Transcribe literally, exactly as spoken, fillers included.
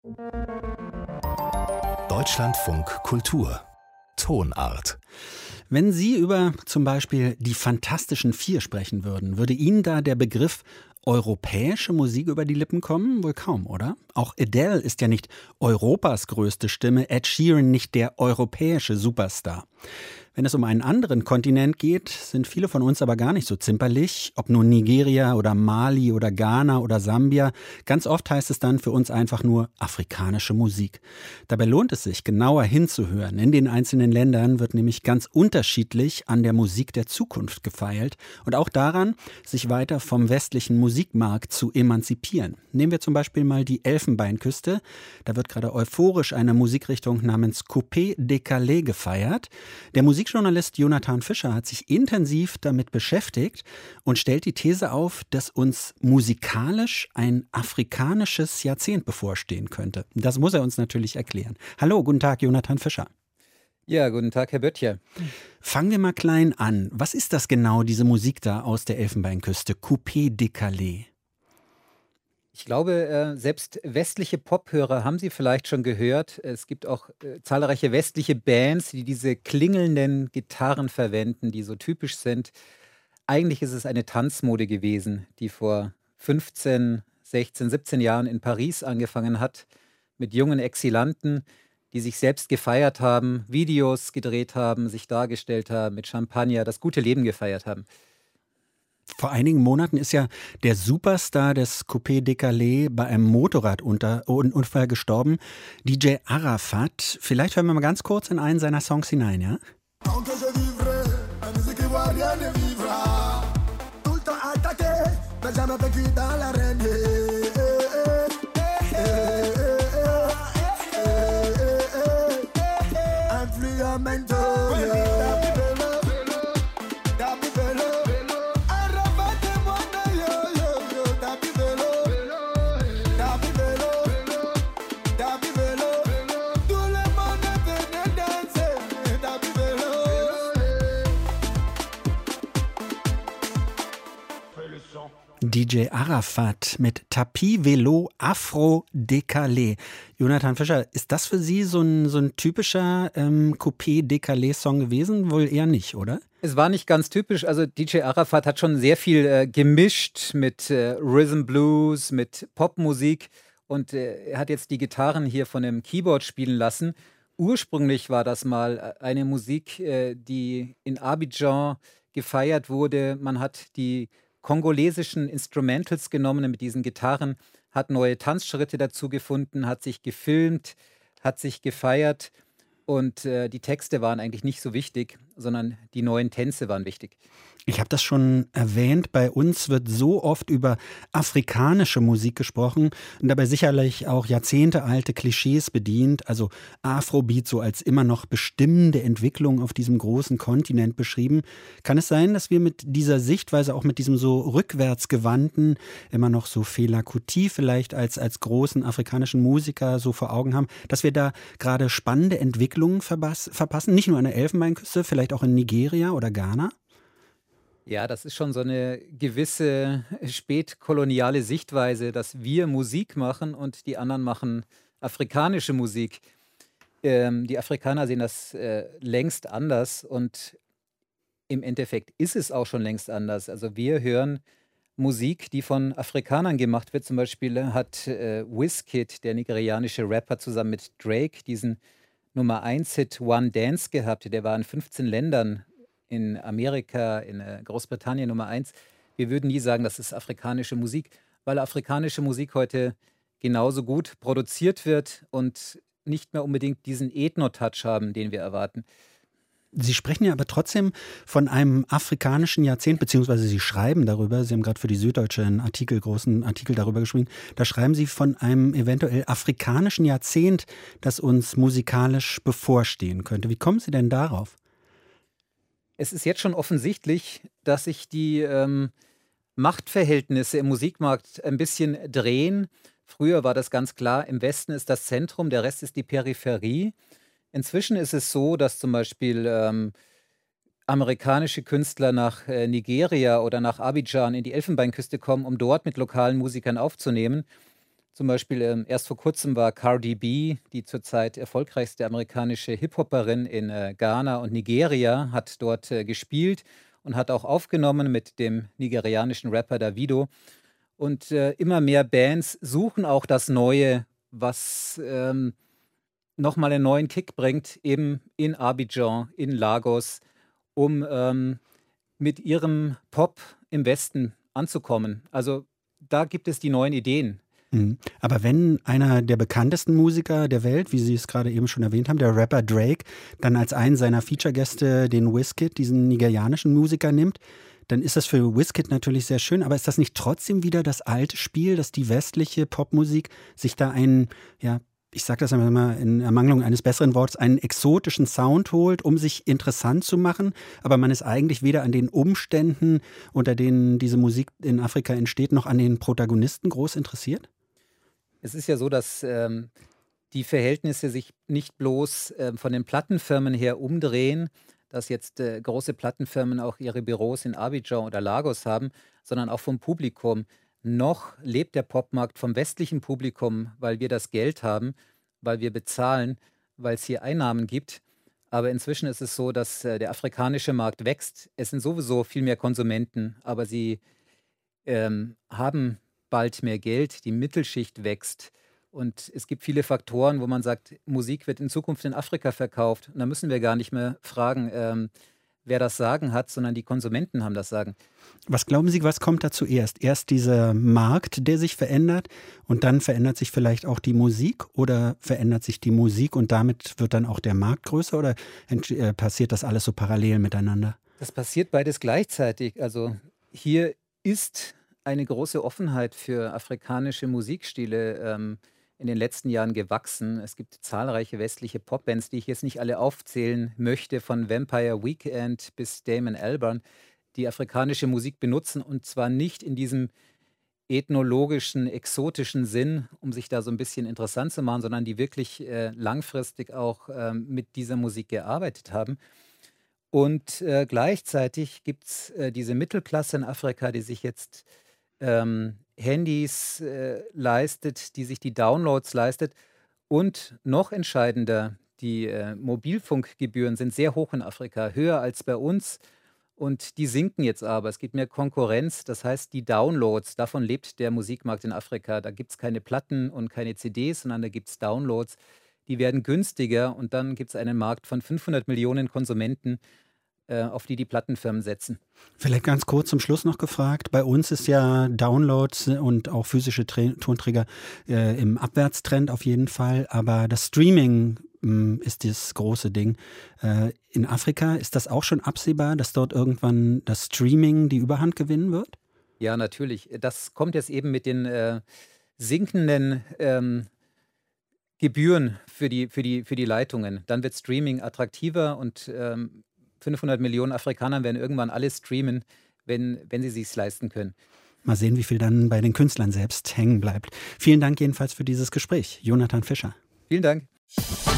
Deutschlandfunk Kultur Tonart. Wenn Sie über zum Beispiel die Fantastischen Vier sprechen würden, würde Ihnen da der Begriff europäische Musik über die Lippen kommen? Wohl kaum, oder? Auch Adele ist ja nicht Europas größte Stimme, Ed Sheeran nicht der europäische Superstar. Wenn es um einen anderen Kontinent geht, sind viele von uns aber gar nicht so zimperlich. Ob nun Nigeria oder Mali oder Ghana oder Sambia, ganz oft heißt es dann für uns einfach nur afrikanische Musik. Dabei lohnt es sich, genauer hinzuhören. In den einzelnen Ländern wird nämlich ganz unterschiedlich an der Musik der Zukunft gefeilt und auch daran, sich weiter vom westlichen Musikmarkt zu emanzipieren. Nehmen wir zum Beispiel mal die Elfenbeinküste. Da wird gerade euphorisch eine Musikrichtung namens Coupé Décalé gefeiert. Der Musikjournalist Jonathan Fischer hat sich intensiv damit beschäftigt und stellt die These auf, dass uns musikalisch ein afrikanisches Jahrzehnt bevorstehen könnte. Das muss er uns natürlich erklären. Hallo, guten Tag, Jonathan Fischer. Ja, guten Tag, Herr Böttcher. Fangen wir mal klein an. Was ist das genau, diese Musik da aus der Elfenbeinküste, Coupé Décalé? Ich glaube, äh, selbst westliche Pophörer haben Sie vielleicht schon gehört. Es gibt auch äh, zahlreiche westliche Bands, die diese klingelnden Gitarren verwenden, die so typisch sind. Eigentlich ist es eine Tanzmode gewesen, die vor fünfzehn, sechzehn, siebzehn Jahren in Paris angefangen hat, mit jungen Exilanten, die sich selbst gefeiert haben, Videos gedreht haben, sich dargestellt haben, mit Champagner, das gute Leben gefeiert haben. Vor einigen Monaten ist ja der Superstar des Coupé Décalé bei einem Motorradunfall gestorben, D J Arafat. Vielleicht hören wir mal ganz kurz in einen seiner Songs hinein, ja? D J Arafat mit Tapis Velo Afro Décalé. Jonathan Fischer, ist das für Sie so ein, so ein typischer ähm, Coupé Décalé-Song gewesen? Wohl eher nicht, oder? Es war nicht ganz typisch. Also D J Arafat hat schon sehr viel äh, gemischt mit äh, Rhythm Blues, mit Popmusik und äh, er hat jetzt die Gitarren hier von einem Keyboard spielen lassen. Ursprünglich war das mal eine Musik, äh, die in Abidjan gefeiert wurde. Man hat die kongolesischen Instrumentals genommen mit diesen Gitarren, hat neue Tanzschritte dazu gefunden, hat sich gefilmt, hat sich gefeiert und äh, die Texte waren eigentlich nicht so wichtig, sondern die neuen Tänze waren wichtig. Ich habe das schon erwähnt, bei uns wird so oft über afrikanische Musik gesprochen und dabei sicherlich auch jahrzehntealte Klischees bedient, also Afrobeat so als immer noch bestimmende Entwicklung auf diesem großen Kontinent beschrieben. Kann es sein, dass wir mit dieser Sichtweise, auch mit diesem so rückwärtsgewandten, immer noch so Fela Kuti vielleicht als, als großen afrikanischen Musiker so vor Augen haben, dass wir da gerade spannende Entwicklungen verpassen, nicht nur an der Elfenbeinküste, vielleicht auch in Nigeria oder Ghana? Ja, das ist schon so eine gewisse spätkoloniale Sichtweise, dass wir Musik machen und die anderen machen afrikanische Musik. Ähm, die Afrikaner sehen das äh, längst anders und im Endeffekt ist es auch schon längst anders. Also wir hören Musik, die von Afrikanern gemacht wird. Zum Beispiel hat äh, Wizkid, der nigerianische Rapper, zusammen mit Drake diesen Nummer eins Hit One Dance gehabt. Der war in fünfzehn Ländern in Amerika, in Großbritannien Nummer eins. Wir würden nie sagen, das ist afrikanische Musik, weil afrikanische Musik heute genauso gut produziert wird und nicht mehr unbedingt diesen Ethno-Touch haben, den wir erwarten. Sie sprechen ja aber trotzdem von einem afrikanischen Jahrzehnt, beziehungsweise Sie schreiben darüber, Sie haben gerade für die Süddeutsche einen Artikel, großen Artikel darüber geschrieben, da schreiben Sie von einem eventuell afrikanischen Jahrzehnt, das uns musikalisch bevorstehen könnte. Wie kommen Sie denn darauf? Es ist jetzt schon offensichtlich, dass sich die ähm, Machtverhältnisse im Musikmarkt ein bisschen drehen. Früher war das ganz klar, im Westen ist das Zentrum, der Rest ist die Peripherie. Inzwischen ist es so, dass zum Beispiel ähm, amerikanische Künstler nach äh, Nigeria oder nach Abidjan in die Elfenbeinküste kommen, um dort mit lokalen Musikern aufzunehmen. Zum Beispiel ähm, erst vor kurzem war Cardi B, die zurzeit erfolgreichste amerikanische Hip-Hopperin in äh, Ghana und Nigeria, hat dort äh, gespielt und hat auch aufgenommen mit dem nigerianischen Rapper Davido. Und äh, immer mehr Bands suchen auch das Neue, was ähm, nochmal einen neuen Kick bringt, eben in Abidjan, in Lagos, um ähm, mit ihrem Pop im Westen anzukommen. Also da gibt es die neuen Ideen. Mhm. Aber wenn einer der bekanntesten Musiker der Welt, wie Sie es gerade eben schon erwähnt haben, der Rapper Drake, dann als einen seiner Feature-Gäste den Wizkid, diesen nigerianischen Musiker, nimmt, dann ist das für Wizkid natürlich sehr schön. Aber ist das nicht trotzdem wieder das alte Spiel, dass die westliche Popmusik sich da einen, ja, ich sage das einmal mal in Ermangelung eines besseren Wortes, einen exotischen Sound holt, um sich interessant zu machen, aber man ist eigentlich weder an den Umständen, unter denen diese Musik in Afrika entsteht, noch an den Protagonisten groß interessiert? Es ist ja so, dass ähm, die Verhältnisse sich nicht bloß äh, von den Plattenfirmen her umdrehen, dass jetzt äh, große Plattenfirmen auch ihre Büros in Abidjan oder Lagos haben, sondern auch vom Publikum. Noch lebt der Popmarkt vom westlichen Publikum, weil wir das Geld haben, weil wir bezahlen, weil es hier Einnahmen gibt. Aber inzwischen ist es so, dass äh, der afrikanische Markt wächst. Es sind sowieso viel mehr Konsumenten, aber sie ähm, haben bald mehr Geld, die Mittelschicht wächst. Und es gibt viele Faktoren, wo man sagt, Musik wird in Zukunft in Afrika verkauft. Und da müssen wir gar nicht mehr fragen, ähm, wer das Sagen hat, sondern die Konsumenten haben das Sagen. Was glauben Sie, was kommt da zuerst? Erst dieser Markt, der sich verändert und dann verändert sich vielleicht auch die Musik oder verändert sich die Musik und damit wird dann auch der Markt größer oder äh, passiert das alles so parallel miteinander? Das passiert beides gleichzeitig. Also hier ist eine große Offenheit für afrikanische Musikstile ähm, in den letzten Jahren gewachsen. Es gibt zahlreiche westliche Popbands, die ich jetzt nicht alle aufzählen möchte, von Vampire Weekend bis Damon Albarn, die afrikanische Musik benutzen und zwar nicht in diesem ethnologischen, exotischen Sinn, um sich da so ein bisschen interessant zu machen, sondern die wirklich äh, langfristig auch ähm, mit dieser Musik gearbeitet haben. Und äh, gleichzeitig gibt es äh, diese Mittelklasse in Afrika, die sich jetzt ähm, Handys äh, leistet, die sich die Downloads leistet. Und noch entscheidender, die äh, Mobilfunkgebühren sind sehr hoch in Afrika, höher als bei uns. Und die sinken jetzt aber. Es gibt mehr Konkurrenz. Das heißt, die Downloads, davon lebt der Musikmarkt in Afrika. Da gibt es keine Platten und keine C Ds, sondern da gibt es Downloads. Die werden günstiger und dann gibt es einen Markt von fünfhundert Millionen Konsumenten, äh, auf die die Plattenfirmen setzen. Vielleicht ganz kurz zum Schluss noch gefragt. Bei uns ist ja Downloads und auch physische Tra- Tonträger äh, im Abwärtstrend auf jeden Fall. Aber das Streaming mh, ist das große Ding. Äh, in Afrika ist das auch schon absehbar, dass dort irgendwann das Streaming die Überhand gewinnen wird? Ja, natürlich. Das kommt jetzt eben mit den äh, sinkenden ähm, Gebühren für die, für die, für die Leitungen. Dann wird Streaming attraktiver und ähm, fünfhundert Millionen Afrikaner werden irgendwann alles streamen, wenn, wenn sie es sich leisten können. Mal sehen, wie viel dann bei den Künstlern selbst hängen bleibt. Vielen Dank jedenfalls für dieses Gespräch, Jonathan Fischer. Vielen Dank.